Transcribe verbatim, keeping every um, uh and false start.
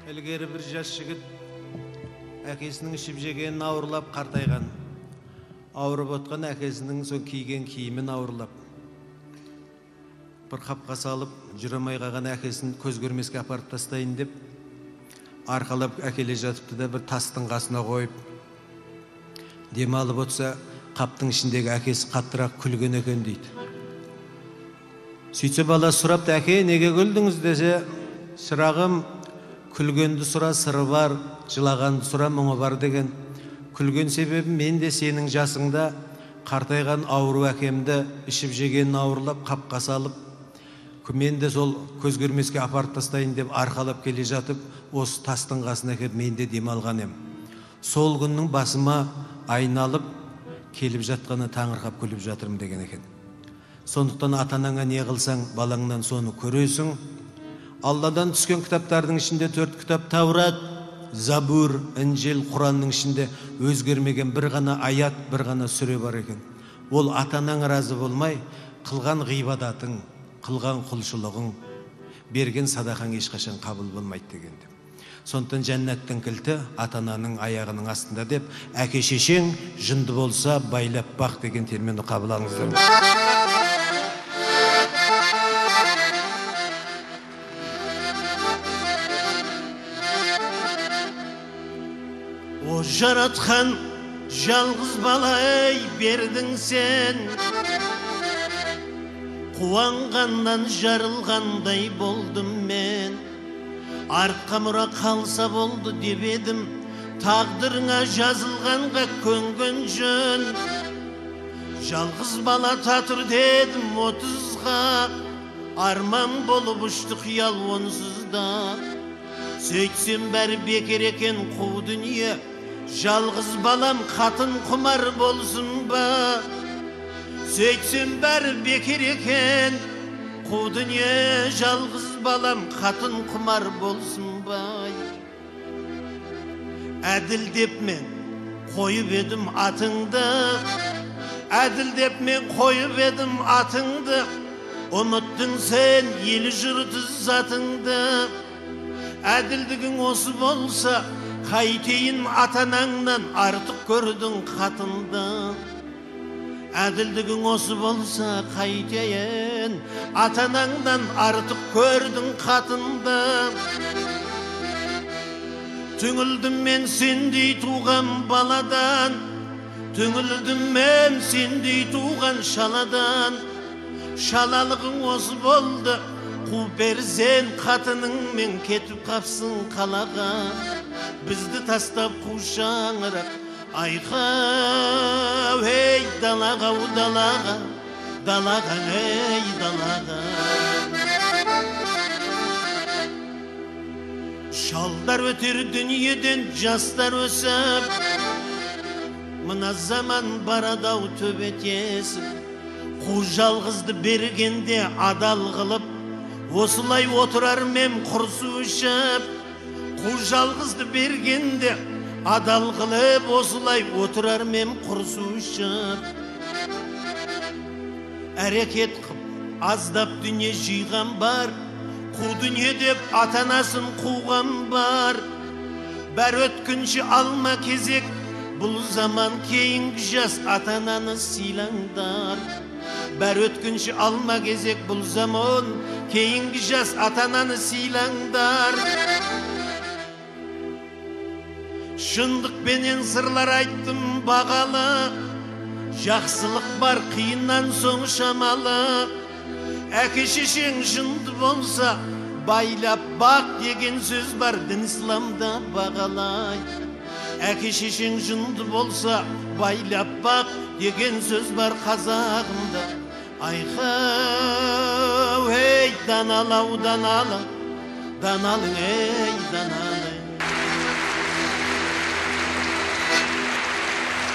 Ilgari bir жас жігіт әкесінің ішіп жегенін ауырлап қартайған. Ауырып отқан әкесінің сол киген киімін ауырлап. Бір қапқа салып, жүре алмай қалған әкесін көз көрмеске апарып тастайын деп, арқалап әкеле жатыпты да бір тастың қасына қойып, демалып отса, қаптың ішіндегі әкесі қаттырақ күлген екен дейді. Сөйтсе бала сұрапты, әке, неге күлдіңіз десе, шырағым, күлгенді сұра сыры бар, жылағанды сұра мұңы бар деген. Күлген себебім мен де сенің жасыңда қартайған ауру әкемді ішіп жегенін ауырлап қапқа салып, мен де сол көз көрмеске апарып тастайын деп арқалап келе жатып, осы тастың қасына келіп мен де демалған ем. Сол күннің басыма айналып келіп жатқаны таңырқап күліп жатырмын деген екен. Сондықтан ата-анаңа не қылсаң, балаңнан соны көресің. Алладан түскен кітаптардың ішінде төрт кітап Таурат, Забур, Інжіл, Құранның ішінде өзгермеген бір ғана аят, бір ғана сүре бар екен. Ол ата-анаң разы болмай, қылған ғибадатың, қылған құлшылығың, берген садақаң ешқашан қабыл болмайды дегенде. Сондықтан жәннаттың кілті ата-ананың аяғының астында деп, әке шешең жынды болса байлап бақ деген терминді қабыл алыңыздар. О жаратқан жалғыз балай бердің сен, қуанғаннан жарылғандай болдым мен. Артқа мұра қалса болды деп едім, тағдырыңа жазылғанға көнген жөн. Жалғыз бала татыр дедім отызға, арман болып ұшты қиял онсызда. Сөйтсем бәрі бекер екен қу дүние, жалғыз балам қатын құмар болсын ба. Сөйтсем бәрі бекер екен қу дүние, жалғыз балам қатын құмар болсын ба. Әділ деп мен қойып едім атыңды, әділ деп мен қойып едім атыңды, ұмыттың сен елі жұрты затыңды. Әділдігің осы болса, қайтейін ата-анаңнан артық көрдің қатынды. Әділдігің осы болса, қайтейін ата-анаңнан артық көрдің қатынды. Түңілдім мен сендей туған баладан, түңілдім мен сендей туған шаладан. Шалалығың осы болды, қу перзен қатыныңмен кетіп қапсың қалаға. Бізді тастап қу шаңырақ айқа, ей далаға, у далаға, далаға, ей далаға. Шалдар өтер дүниеден жастар өсіп, мына заман барадау төбетесіп. Қу жалғызды бергенде адал қылып, осылай отырар мем құрсу ішіп. Қу жалғызды бергенде адал қылып, осылай отырар мем құрсу ішіп. Әрекет қып аздап дүние жиған бар, қу дүние деп ата-анасын қуған бар. Бәр өткінші алма кезек, бұл заман кейінгі жас ата-ананы сыйлаңдар. Бәр өткінші алма кезек, бұл заман кейінгі жас ата-ананы сыйлаңдар. Шындық бенен сырлар айттым бағалы, жақсылық бар қиыннан соң шамалы. Әке шешең жынды болса, байлап бақ деген сөз бар дін исламда бағалай. Әке шешең жынды болса, байлап бақ деген сөз бар қазағымда. Айқа, ей даналау даналы, даналың ей даналы.